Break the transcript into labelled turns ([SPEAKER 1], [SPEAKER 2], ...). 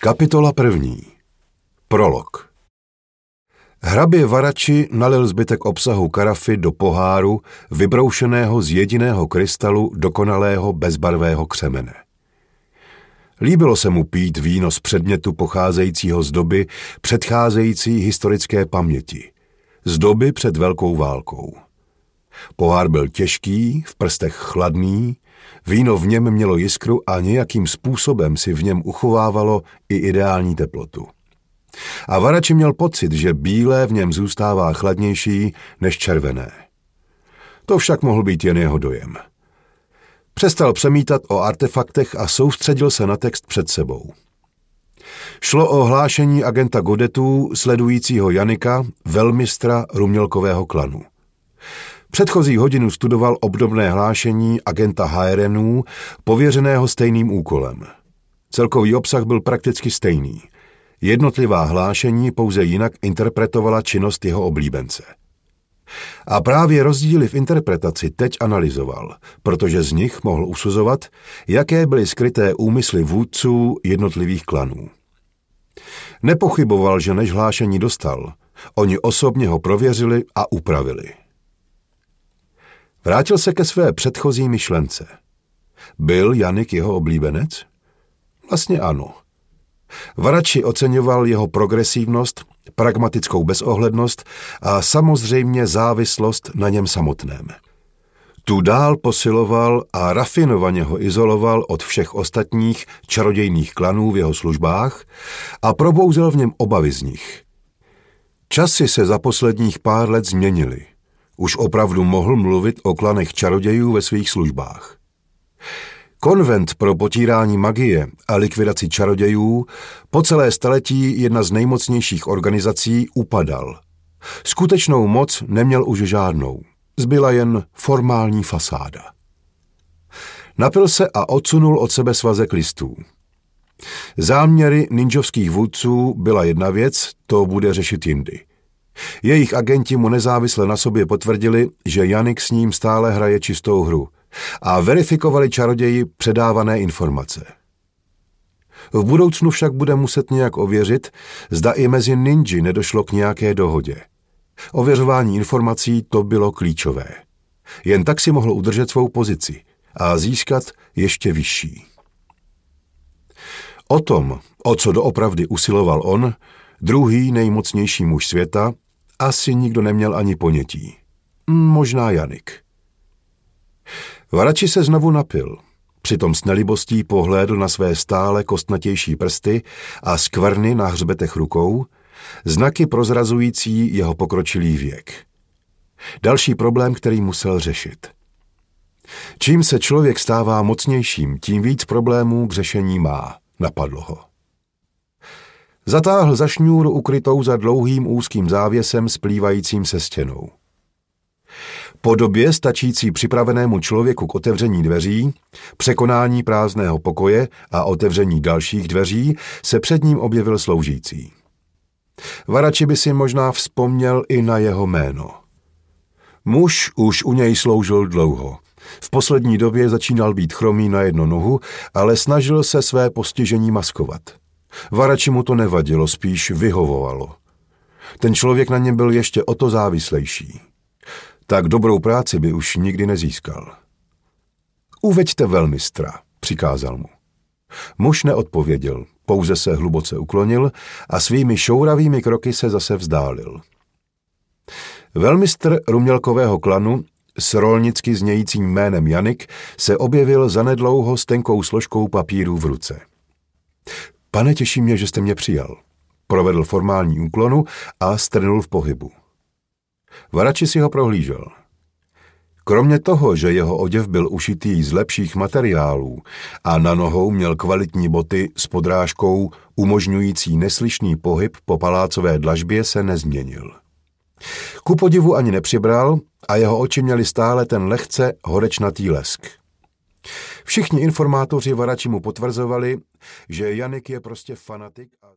[SPEAKER 1] Kapitola 1. Prolog. Hrabě Varači nalil zbytek obsahu karafy do poháru, vybroušeného z jediného krystalu dokonalého bezbarvého křemene. Líbilo se mu pít víno z předmětu pocházejícího z doby předcházející historické paměti, z doby před Velkou válkou. Pohár byl těžký, v prstech chladný, víno v něm mělo jiskru a nějakým způsobem si v něm uchovávalo i ideální teplotu. A Varači měl pocit, že bílé v něm zůstává chladnější než červené. To však mohl být jen jeho dojem. Přestal přemítat o artefaktech a soustředil se na text před sebou. Šlo o hlášení agenta Godetů sledujícího Janika, velmistra Rumělkového klanu. Předchozí hodinu studoval obdobné hlášení agenta Haerenů, pověřeného stejným úkolem. Celkový obsah byl prakticky stejný. Jednotlivá hlášení pouze jinak interpretovala činnost jeho oblíbence. A právě rozdíly v interpretaci teď analyzoval, protože z nich mohl usuzovat, jaké byly skryté úmysly vůdců jednotlivých klanů. Nepochyboval, že než hlášení dostal, oni osobně ho prověřili a upravili. Vrátil se ke své předchozí myšlence. Byl Janik jeho oblíbenec? Vlastně ano. Varači oceňoval jeho progresivnost, pragmatickou bezohlednost a samozřejmě závislost na něm samotném. Tu dál posiloval a rafinovaně ho izoloval od všech ostatních čarodějných klanů v jeho službách a probouzel v něm obavy z nich. Časy se za posledních pár let změnily. Už opravdu mohl mluvit o klanech čarodějů ve svých službách. Konvent pro potírání magie a likvidaci čarodějů, po celé staletí jedna z nejmocnějších organizací, upadal. Skutečnou moc neměl už žádnou, zbyla jen formální fasáda. Napil se a odsunul od sebe svazek listů. Záměry ninjovských vůdců byla jedna věc, to bude řešit jindy. Jejich agenti mu nezávisle na sobě potvrdili, že Janik s ním stále hraje čistou hru a verifikovali čaroději předávané informace. V budoucnu však bude muset nějak ověřit, zda i mezi ninji nedošlo k nějaké dohodě. Ověřování informací to bylo klíčové. Jen tak si mohl udržet svou pozici a získat ještě vyšší. O tom, o co doopravdy usiloval on, druhý nejmocnější muž světa, asi nikdo neměl ani ponětí. Možná Janik. Varači se znovu napil. Přitom s nelibostí pohlédl na své stále kostnatější prsty a skvrny na hřbetech rukou, znaky prozrazující jeho pokročilý věk. Další problém, který musel řešit. Čím se člověk stává mocnějším, tím víc problémů k řešení má, napadlo ho. Zatáhl za šňůru ukrytou za dlouhým úzkým závěsem splývajícím se stěnou. Po době stačící připravenému člověku k otevření dveří, překonání prázdného pokoje a otevření dalších dveří se před ním objevil sloužící. Varači by si možná vzpomněl i na jeho jméno. Muž už u něj sloužil dlouho. V poslední době začínal být chromý na jednu nohu, ale snažil se své postižení maskovat. Varači mu to nevadilo, spíš vyhovovalo. Ten člověk na něm byl ještě o to závislejší. Tak dobrou práci by už nikdy nezískal. Uveďte velmistra, přikázal mu. Muž neodpověděl, pouze se hluboce uklonil a svými šouravými kroky se zase vzdálil. Velmistr Rumělkového klanu s rolnicky znějícím jménem Janik se objevil zanedlouho s tenkou složkou papírů v ruce. Pane, těší mě, že jste mě přijal. Provedl formální úklonu a strnul v pohybu. Varači si ho prohlížel. Kromě toho, že jeho oděv byl ušitý z lepších materiálů a na nohou měl kvalitní boty s podrážkou umožňující neslyšný pohyb po palácové dlažbě, se nezměnil. Ku podivu ani nepřibral a jeho oči měly stále ten lehce horečnatý lesk. Všichni informátoři Varači mu potvrzovali, že Janik je prostě fanatik a